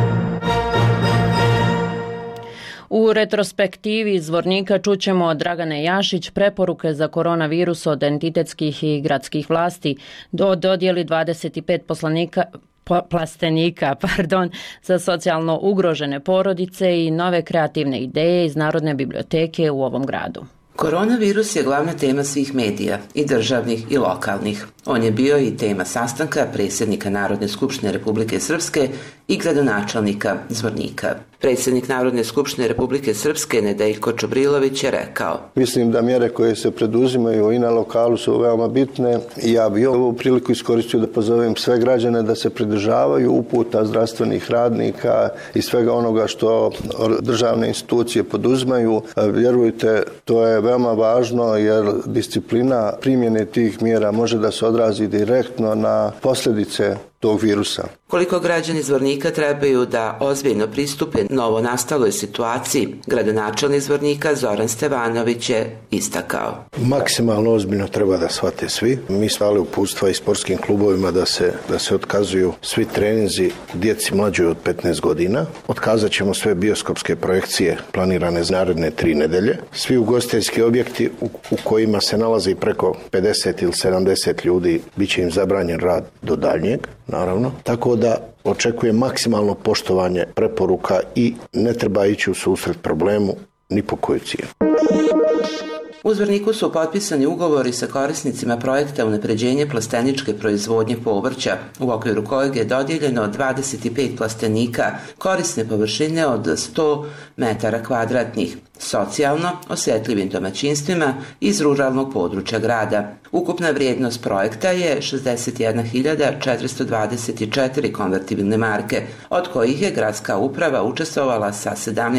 Speaker 1: U retrospektivi iz Zvornika čućemo od Dragane Jašić preporuke za koronavirus od entitetskih i gradskih vlasti do dodjeli 25 plastenika za socijalno ugrožene porodice i nove kreativne ideje iz Narodne biblioteke u ovom gradu.
Speaker 6: Koronavirus je glavna tema svih medija, i državnih i lokalnih. On je bio i tema sastanka predsjednika Narodne skupštine Republike Srpske i gradonačelnika Zvornika. Predsjednik Narodne skupštine Republike Srpske Nedeljko Čobrilović je rekao:
Speaker 7: Mislim da mjere koje se preduzimaju i na lokalu su veoma bitne i ja bi ovu priliku iskoristio da pozovem sve građane da se pridržavaju uputa zdravstvenih radnika i svega onoga što državne institucije poduzimaju. Vjerujte, to je veoma važno jer disciplina primjene tih mjera može da se odrazi direktno na posljedice tog virusa.
Speaker 6: Koliko građani Zvornika trebaju da ozbiljno pristupe novo nastaloj situaciji, gradonačelnik Zvornika Zoran Stevanović je istakao:
Speaker 7: Maksimalno ozbiljno treba da shvate svi. Mi smo dali uputstva i sportskim klubovima da se otkazuju svi treninzi djeci mlađoj od 15 godina. Otkazat ćemo sve bioskopske projekcije planirane za naredne 3 nedelje. Svi ugostiteljski objekti u kojima se nalazi preko 50 ili 70 ljudi bit će im zabranjen rad do daljnjeg, naravno. Tako da očekujem maksimalno poštovanje preporuka i ne treba ići u susret problemu ni po koju cijenu.
Speaker 6: U Zvorniku su potpisani ugovori sa korisnicima projekta unapređenje plasteničke proizvodnje povrća, u okviru kojeg je dodijeljeno 25 plastenika korisne površine od 100 metara kvadratnih, socijalno osjetljivim domaćinstvima iz ruralnog područja grada. Ukupna vrijednost projekta je 61.424 konvertibilne marke, od kojih je gradska uprava učestvovala sa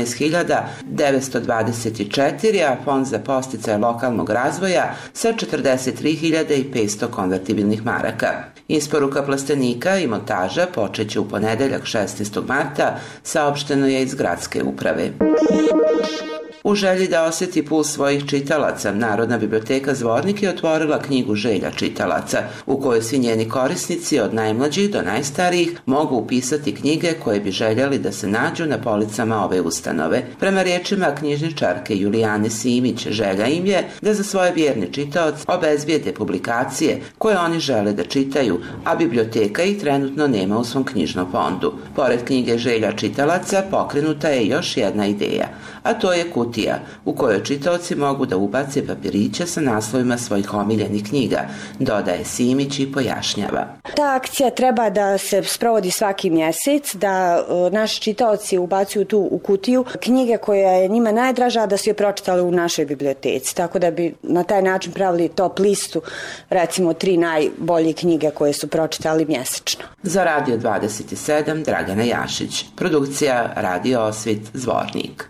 Speaker 6: 17.924, a Fond za podsticaj lokalnog razvoja sa 43.500 konvertibilnih maraka. Isporuka plastenika i montaža počeće u ponedeljak 16. marta, saopšteno je iz gradske uprave. U želji da osjeti puls svojih čitalaca, Narodna biblioteka Zvornik je otvorila knjigu želja čitalaca, u kojoj svi njeni korisnici od najmlađih do najstarijih mogu upisati knjige koje bi željeli da se nađu na policama ove ustanove. Prema riječima knjižničarke Julijane Simić, želja im je da za svoje vjerne čitaoce obezbijede publikacije koje oni žele da čitaju, a biblioteka ih trenutno nema u svom knjižnom fondu. Pored knjige želja čitalaca pokrenuta je još jedna ideja, a to je kutija u kojoj čitaoci mogu da ubace papiriće sa naslovima svojih omiljenih knjiga, dodaje Simić i pojašnjava.
Speaker 9: Ta akcija treba da se sprovodi svaki mjesec, da naši čitaoci ubacuju tu u kutiju knjige koja je njima najdraža, da su je pročitali u našoj biblioteci, tako da bi na taj način pravili top listu, recimo 3 najbolje knjige koje su pročitali mjesečno.
Speaker 6: Za Radio 27 Dragana Jašić, produkcija Radio Osvit Zvornik.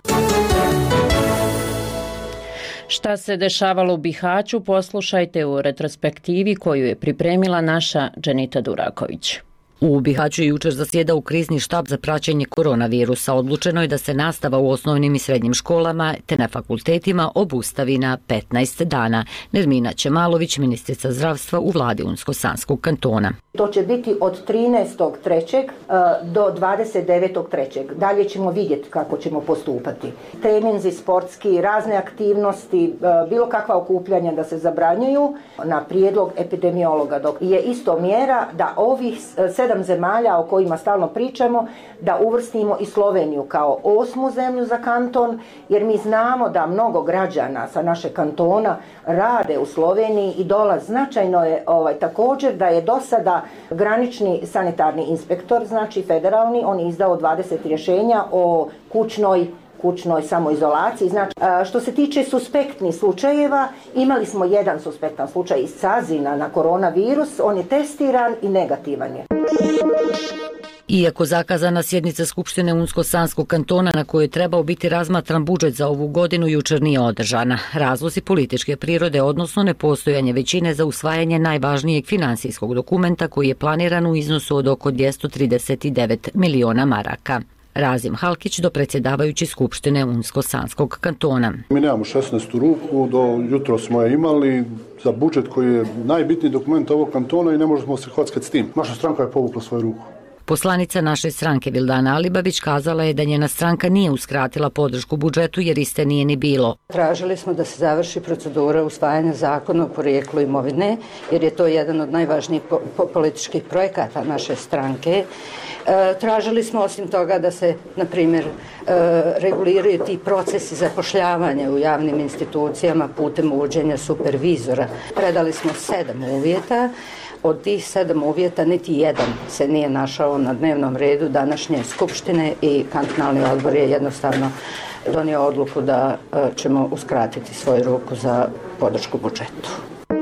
Speaker 1: Šta se dešavalo u Bihaću, poslušajte u retrospektivi koju je pripremila naša Dženita Duraković.
Speaker 8: U Bihaću je jučer zasjedao krizni štab za praćenje koronavirusa. Odlučeno je da se nastava u osnovnim i srednjim školama te na fakultetima obustavi na 15 dana. Nermina Čemalović, ministrica zdravstva u vladi Unsko-Sanskog kantona.
Speaker 10: To će biti od 13.3. do 29.3. Dalje ćemo vidjeti kako ćemo postupati. Treninzi, sportski, razne aktivnosti, bilo kakva okupljanja da se zabranjuju na prijedlog epidemiologa. Dok je isto mjera da ovih 7 zemalja o kojima stalno pričamo, da uvrstimo i Sloveniju kao 8. zemlju za kanton, jer mi znamo da mnogo građana sa našeg kantona rade u Sloveniji i dolaz. Značajno je također da je do sada granični sanitarni inspektor, znači federalni, on je izdao 20 rješenja o kućnoj samoizolaciji. Znači, što se tiče suspektnih slučajeva, imali smo jedan suspektan slučaj iz Cazina na koronavirus, on je testiran i negativan je.
Speaker 8: Iako zakazana sjednica Skupštine Unsko-Sanskog kantona na kojoj je trebao biti razmatran budžet za ovu godinu jučer nije održana. Razlozi političke prirode, odnosno nepostojanje većine za usvajanje najvažnijeg finansijskog dokumenta koji je planiran u iznosu od oko 239 miliona maraka. Razim Halkić, dopredsjedavajući Skupštine Unsko-Sanskog kantona.
Speaker 11: Mi nemamo 16. ruku, do jutro smo je imali za budžet koji je najbitniji dokument ovog kantona i ne možemo se hvackati s tim. Naša stranka je povukla svoju ruku.
Speaker 8: Poslanica naše stranke Vildana Alibavić kazala je da njena stranka nije uskratila podršku budžetu jer iste nije ni bilo.
Speaker 24: Tražili smo da se završi procedura usvajanja zakona o porijeklu imovine jer je to jedan od najvažnijih političkih projekata naše stranke. Tražili smo osim toga da se, na primjer, reguliraju ti procesi zapošljavanja u javnim institucijama putem uvođenja supervizora. Predali smo 7 uvjeta. Od tih 7 uvjeta niti jedan se nije našao na dnevnom redu današnje skupštine i kantonalni odbor je jednostavno donio odluku da ćemo uskratiti svoju ruku za podršku budžetu.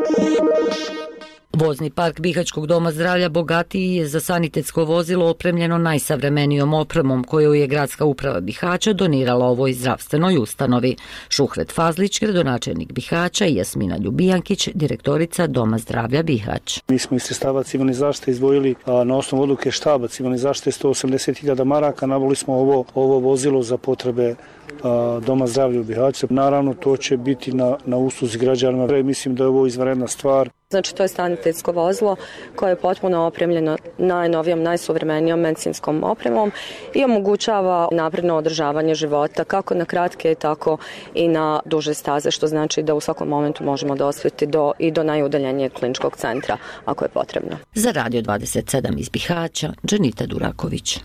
Speaker 8: Vozni park Bihaćkog doma zdravlja bogatiji je za sanitetsko vozilo opremljeno najsavremenijom opremom koju je gradska uprava Bihaća donirala ovoj zdravstvenoj ustanovi. Šuhret Fazlić, gradonačelnik Bihaća i Jasmina Ljubijankić, direktorica Doma zdravlja Bihać.
Speaker 25: Mi smo iz sredstava civilne zaštite izdvojili na osnovu odluke štaba civilne zaštite 180.000 maraka, nabavili smo ovo vozilo za potrebe Doma zdravlja u Bihaću. Naravno, to će biti na usluzi građanima. Mislim da je ovo izvanredna stvar.
Speaker 26: Znači, to je sanitetsko vozilo koje je potpuno opremljeno najnovijom, najsuvremenijom medicinskom opremom i omogućava napredno održavanje života kako na kratke, tako i na duže staze, što znači da u svakom momentu možemo dospjeti do najudaljenijeg kliničkog centra ako je potrebno.
Speaker 8: Za Radio 27 iz Bihaća, Dženita Duraković.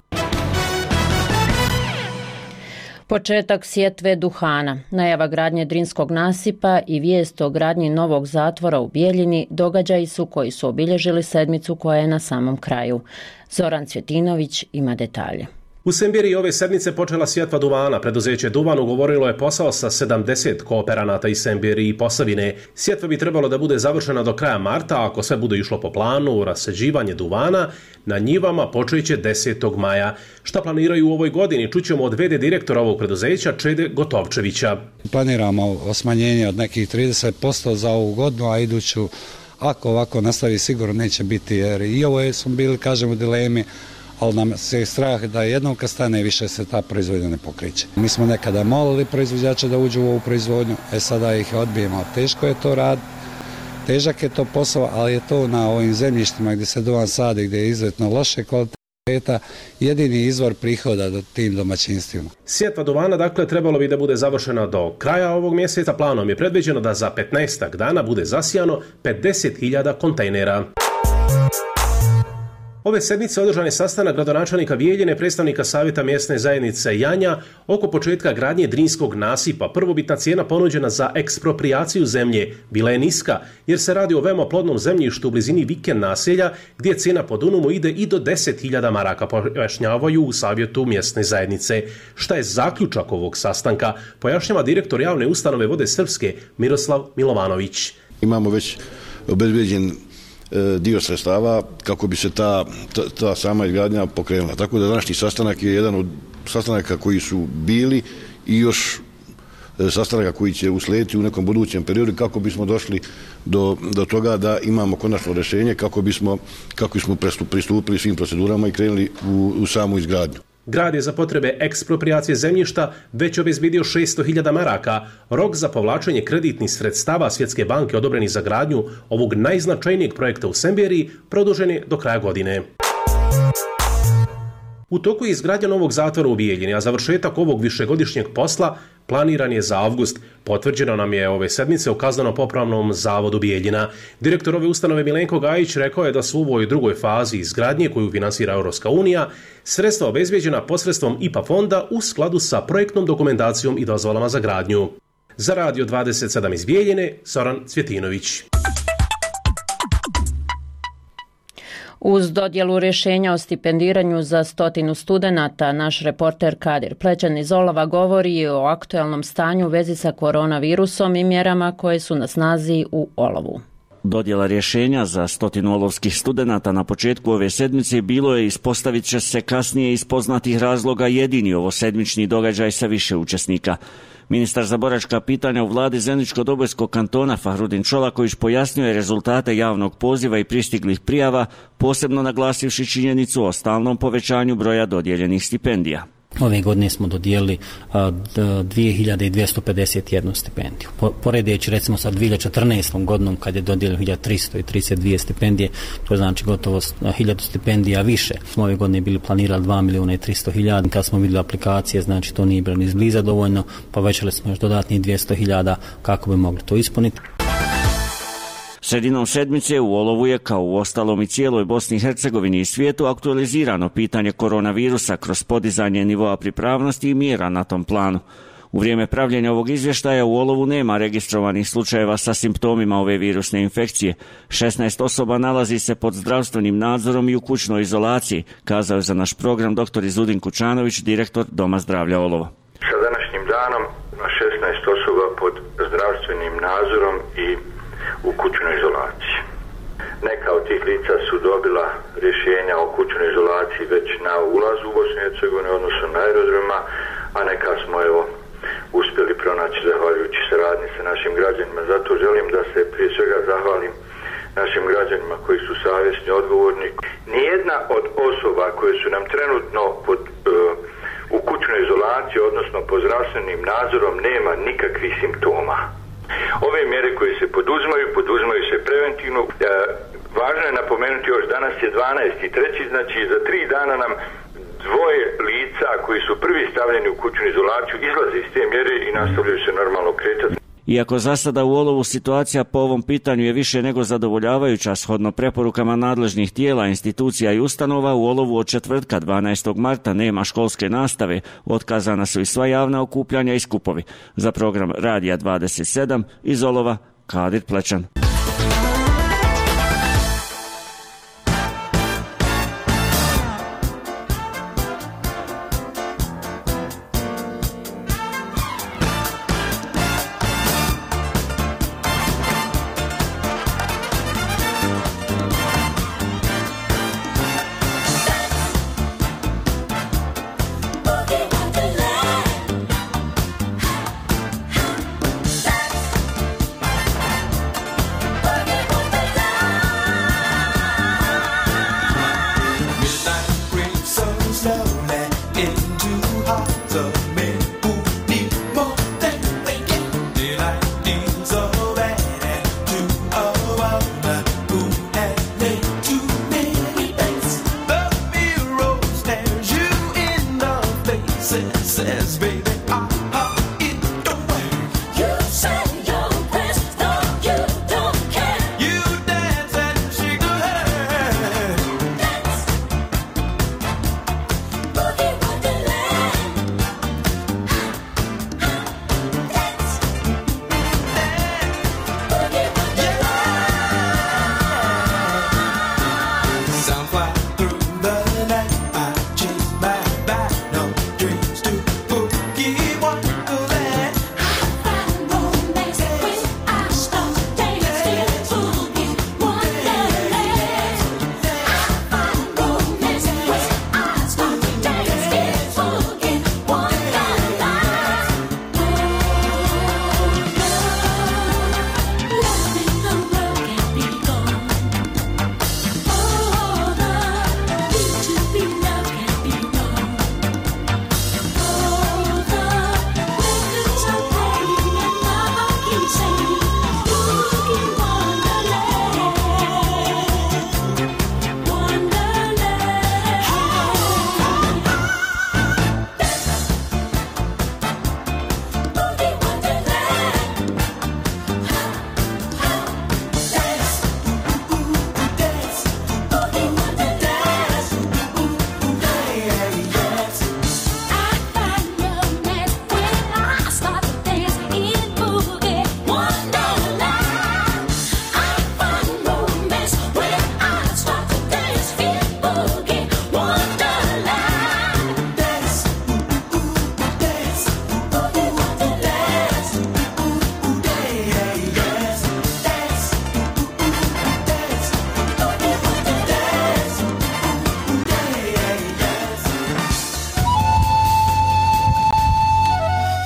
Speaker 1: Početak sjetve duhana, najava gradnje Drinskog nasipa i vijest o gradnji novog zatvora u Bijeljini događaji su koji su obilježili sedmicu koja je na samom kraju. Zoran Cvjetinović ima detalje.
Speaker 27: U Sembiriji ove sedmice počela sjetva duvana. Preduzeće Duvan ugovorilo je posao sa 70 kooperanata iz Sembirije i Posavine. Sjetva bi trebalo da bude završena do kraja marta, ako sve bude išlo po planu, rasađivanje duvana na njivama počeće 10. maja. Šta planiraju u ovoj godini? Čućemo od v.d. direktora ovog preduzeća Čede Gotovčevića.
Speaker 28: Planiramo smanjenje od nekih 30% za ovu godinu, a iduću, ako ovako nastavi, sigurno neće biti, jer i ovo smo bili, kažem, u dilemi, ali nam se strah da jednom kad stane više se ta proizvodnja ne pokreće. Mi smo nekada molili proizvođača da uđu u ovu proizvodnju, sada ih odbijemo. Teško je to rad, težak je to posao, ali je to na ovim zemljištima gdje se duvan sadi, gdje je izuzetno loše kvaliteta, jedini izvor prihoda do tim domaćinstvima.
Speaker 27: Sjetva duvana, dakle, trebalo bi da bude završena do kraja ovog mjeseca. Planom je predviđeno da za 15 dana bude zasijano 50.000 kontejnera. Ove sedmice održan je sastanak gradonačelnika Bijeljine, predstavnika Savjeta mjesne zajednice Janja oko početka gradnje Drinskog nasipa. Prvobitna cijena ponuđena za eksproprijaciju zemlje bila je niska, jer se radi o veoma plodnom zemljištu u blizini vikend naselja, gdje cijena po dunumu ide i do 10.000 maraka, pojašnjavaju u Savjetu mjesne zajednice. Šta je zaključak ovog sastanka, pojašnjava direktor javne ustanove Vode Srpske Miroslav Milovanović.
Speaker 29: Imamo već obezbeđen dio sredstava kako bi se ta sama izgradnja pokrenula. Tako da današnji sastanak je jedan od sastanaka koji su bili i još sastanaka koji će uslijediti u nekom budućem periodu kako bismo došli do toga da imamo konačno rješenje kako bismo pristupili svim procedurama i krenuli u samu izgradnju.
Speaker 27: Grad je za potrebe eksproprijacije zemljišta već obezbijedio 600.000 maraka. Rok za povlačenje kreditnih sredstava Svjetske banke odobrenih za gradnju ovog najznačajnijeg projekta u Semberiji produžen je do kraja godine. U toku je izgradnja novog zatvora u Bijeljini, a završetak ovog višegodišnjeg posla planiran je za avgust. Potvrđeno nam je ove sedmice u Kazneno-popravnom zavodu Bijeljina. Direktor ove ustanove Milenko Gajić rekao je da su u ovoj drugoj fazi izgradnje koju finansira Europska unija sredstva obezbijeđena posredstvom IPA fonda u skladu sa projektnom dokumentacijom i dozvolama za gradnju. Za Radio 27 iz Bijeljine, Soran Cvjetinović.
Speaker 1: Uz dodjelu rješenja o stipendiranju za 100 studenata, naš reporter Kadir Plećan iz Olova govori o aktualnom stanju u vezi sa koronavirusom i mjerama koje su na snazi u Olovu.
Speaker 12: Dodjela rješenja za 100 olovskih studenata na početku ove sedmice bilo je, ispostavit će se kasnije iz poznatih razloga, jedini ovosedmični događaj sa više učesnika. Ministar za boračka pitanja u vladi Zeničko-Dobojskog kantona Fahrudin Čolaković pojasnio je rezultate javnog poziva i pristiglih prijava, posebno naglasivši činjenicu o stalnom povećanju broja dodijeljenih stipendija.
Speaker 13: Ove godine smo dodijelili 2251 stipendiju. Poredeći recimo sa 2014. godinom kad je dodijeljeno 1332 stipendije, to znači gotovo 1000 stipendija više. Smo ove godine bili planirali 2.300.000, kad smo vidjeli aplikacije, znači to nije bilo ni izbliza dovoljno, povećali smo još dodatnih 200.000 kako bi mogli to ispuniti.
Speaker 12: Sredinom sedmice u Olovu je, kao u ostalom i cijeloj Bosni i Hercegovini i svijetu, aktualizirano pitanje koronavirusa kroz podizanje nivoa pripravnosti i mjera na tom planu. U vrijeme pravljenja ovog izvještaja u Olovu nema registrovanih slučajeva sa simptomima ove virusne infekcije. 16 osoba nalazi se pod zdravstvenim nadzorom i u kućnoj izolaciji, kazao je za naš program dr. Izudin Kučanović, direktor Doma zdravlja Olovo.
Speaker 14: Sa današnjim danom 16 osoba pod zdravstvenim nadzorom i u kućnoj izolaciji. Neka od tih lica su dobila rješenja o kućnoj izolaciji već na ulazu u Bosnu i Hercegovinu, odnosno na aerodromima, a neka smo uspjeli pronaći zahvaljujući saradnji sa našim građanima. Zato želim da se prije svega zahvalim našim građanima koji su savjesni, odgovorni. Nijedna od osoba koje su nam trenutno u kućnoj izolaciji, odnosno pod zdravstvenim nadzorom, nema nikakvih simptoma. Ove mjere koje se poduzimaju se preventivno. Važno je napomenuti, još danas je 12.3., znači za 3 dana nam dvoje lica koji su prvi stavljeni u kućnu izolaciju izlaze iz te mjere i nastavljaju se normalno kretati.
Speaker 12: Iako za sada u Olovu situacija po ovom pitanju je više nego zadovoljavajuća, shodno preporukama nadležnih tijela, institucija i ustanova, u Olovu od četvrtka 12. marta nema školske nastave, otkazana su i sva javna okupljanja i skupovi. Za program Radija 27 iz Olova, Kadir Plećan.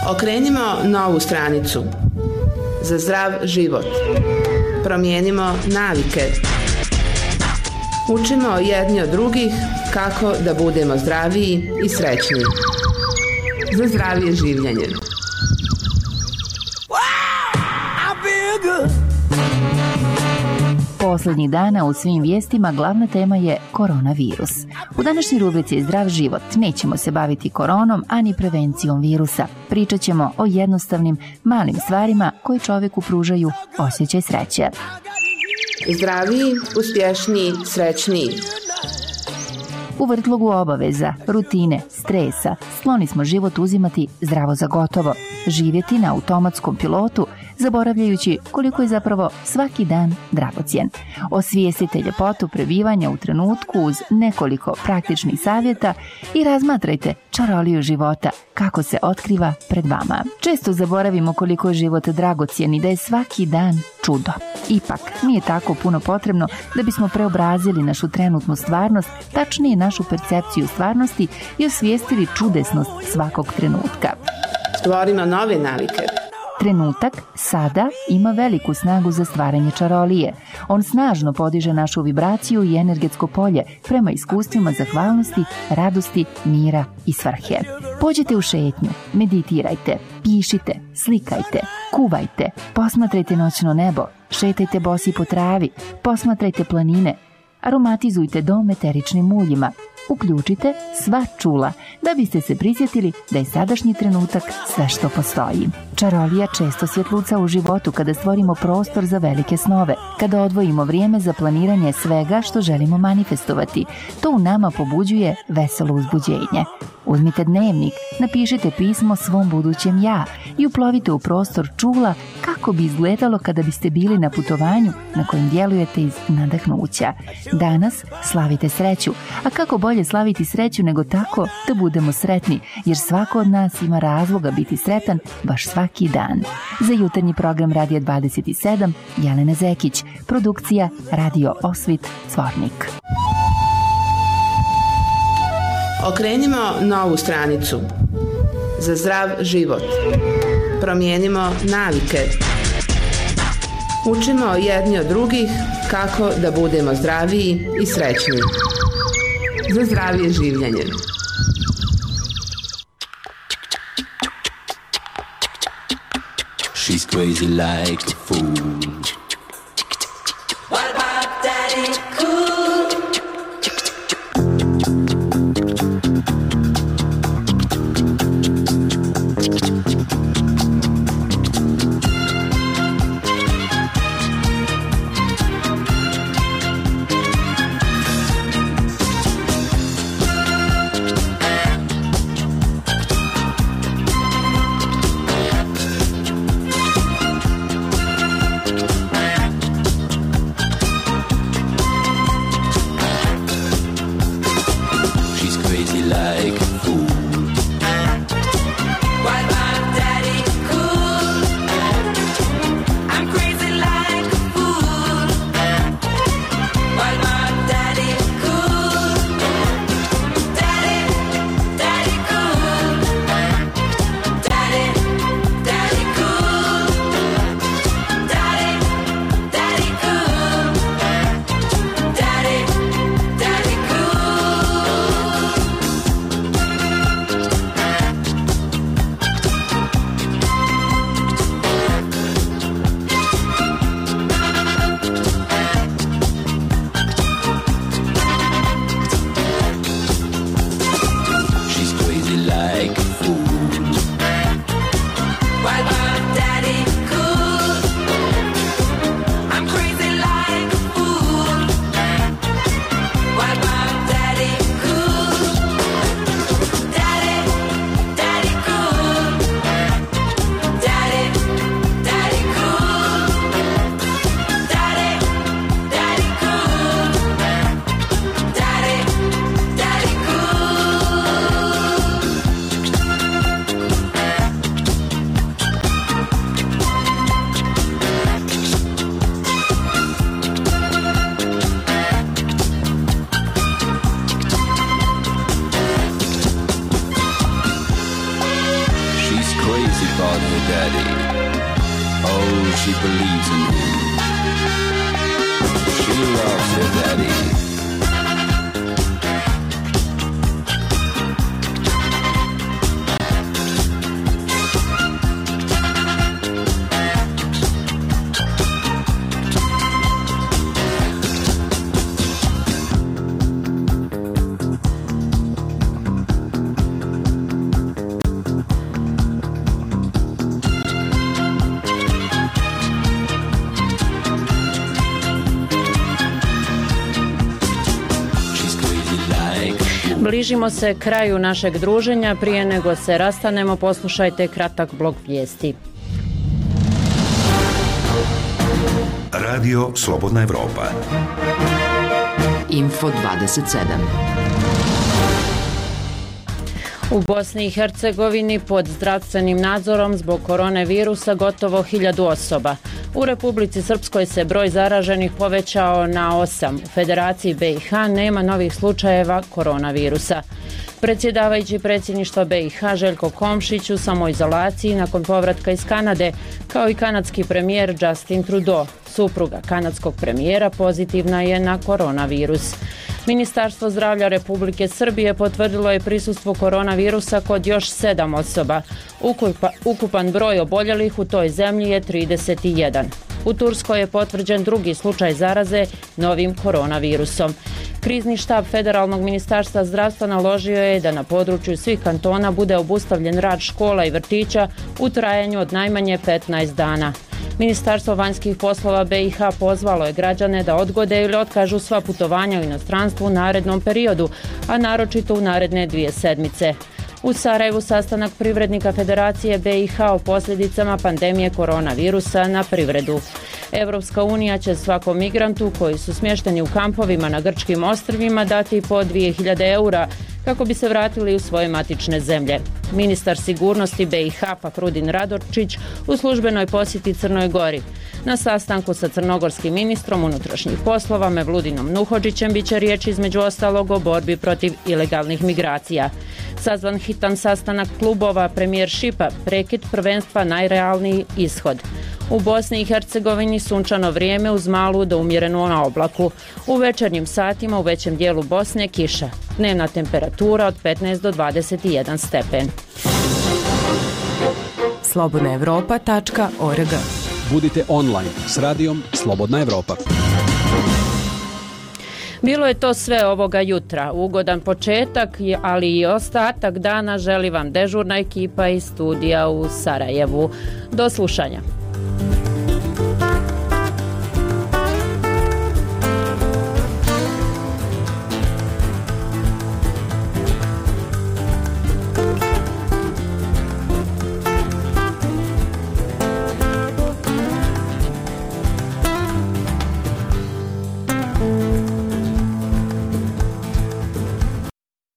Speaker 6: Okrenimo novu stranicu. Za zdrav život. Promijenimo navike. Učimo jedni od drugih kako da budemo zdraviji i srećniji. Za zdravije življenje.
Speaker 15: Poslednjih dana u svim vijestima glavna tema je koronavirus. U današnjoj rubrici Zdrav život nećemo se baviti koronom, ani prevencijom virusa. Pričat ćemo o jednostavnim, malim stvarima koje čoveku pružaju osjećaj sreće.
Speaker 6: Zdraviji, uspješniji, srećniji.
Speaker 15: U vrtlogu obaveza, rutine, stresa, skloni smo život uzimati zdravo za gotovo, živjeti na automatskom pilotu, zaboravljajući koliko je zapravo svaki dan dragocjen. Osvijestite ljepotu prebivanja u trenutku uz nekoliko praktičnih savjeta i razmatrajte čaroliju života kako se otkriva pred vama. Često zaboravimo koliko je život dragocjen i da je svaki dan čudo. Ipak, nije tako puno potrebno da bismo preobrazili našu trenutnu stvarnost, tačnije našu percepciju stvarnosti i osvijestili čudesnost svakog trenutka.
Speaker 6: Stvorimo nove navike.
Speaker 15: Trenutak sada ima veliku snagu za stvaranje čarolije. On snažno podiže našu vibraciju i energetsko polje prema iskustvima zahvalnosti, radosti, mira i svrhe. Pođite u šetnju, meditirajte, pišite, slikajte, kuvajte, posmatrajte noćno nebo, šetajte bosi po travi, posmatrajte planine, aromatizujte dom eteričnim uljima, uključite sva čula da biste se prisjetili da je sadašnji trenutak sve što postoji. Čarolija često svjetluca u životu kada stvorimo prostor za velike snove, kada odvojimo vrijeme za planiranje svega što želimo manifestovati. To u nama pobuđuje veselo uzbuđenje. Uzmite dnevnik, napišite pismo svom budućem ja i uplovite u prostor čula kako bi izgledalo kada biste bili na putovanju na kojem djelujete iz nadahnuća. Danas slavite sreću, a kako bolje slaviti sreću nego tako da budemo sretni, jer svako od nas ima razloga biti sretan baš svaki dan. Za jutarnji program Radija 27, Jelena Zekić, produkcija Radio Osvit, Zvornik.
Speaker 6: Okrenimo novu stranicu. Za zdrav život. Promijenimo navike. Učimo jedni od drugih kako da budemo zdraviji i srećniji. Za zdravije življenje.
Speaker 16: She's crazy like a fool. What about Daddy Cool? crazy about her daddy. Oh, she believes in him. She loves her daddy.
Speaker 1: Bližimo se kraju našeg druženja. Prije nego se rastanemo, poslušajte kratak blok vijesti.
Speaker 2: Radio Slobodna Evropa.
Speaker 3: Info 27.
Speaker 1: U Bosni i Hercegovini pod zdravstvenim nadzorom zbog koronavirusa gotovo 1000 osoba. U Republici Srpskoj se broj zaraženih povećao na 8. U Federaciji BiH nema novih slučajeva koronavirusa. Predsjedavajući predsjedništva BiH Željko Komšić u samoizolaciji nakon povratka iz Kanade, kao i kanadski premijer Justin Trudeau. Supruga kanadskog premijera pozitivna je na koronavirus. Ministarstvo zdravlja Republike Srbije potvrdilo je prisustvo koronavirusa kod još 7 osoba. Ukupan broj oboljelih u toj zemlji je 31. U Turskoj je potvrđen drugi slučaj zaraze novim koronavirusom. Krizni štab Federalnog ministarstva zdravstva naložio je da na području svih kantona bude obustavljen rad škola i vrtića u trajanju od najmanje 15 dana. Ministarstvo vanjskih poslova BiH pozvalo je građane da odgode ili otkažu sva putovanja u inostranstvu u narednom periodu, a naročito u naredne 2 sedmice. U Sarajevu sastanak privrednika Federacije BiH o posljedicama pandemije koronavirusa na privredu. Evropska unija će svakom migrantu koji su smješteni u kampovima na grčkim ostrvima dati po 2000 eura kako bi se vratili u svoje matične zemlje. Ministar sigurnosti BiH Fakrudin Radočić u službenoj posjeti Crnoj Gori. Na sastanku sa crnogorskim ministrom unutrašnjih poslova Mevludinom Nuhodžićem biće riječ između ostalog o borbi protiv ilegalnih migracija. Sazvan hitan sastanak klubova premijeršipa, prekid prvenstva najrealniji ishod. U Bosni i Hercegovini sunčano vrijeme uz malu do umjerenu na oblaku. U večernjim satima u većem dijelu Bosne kiša. Dnevna temperatura od 15 do 21 stepen.
Speaker 3: slobodnaevropa.org.
Speaker 4: Budite online s radijom Slobodna Evropa.
Speaker 1: Bilo je to sve ovoga jutra. Ugodan početak, ali i ostatak dana želi vam dežurna ekipa iz studija u Sarajevu. Do slušanja.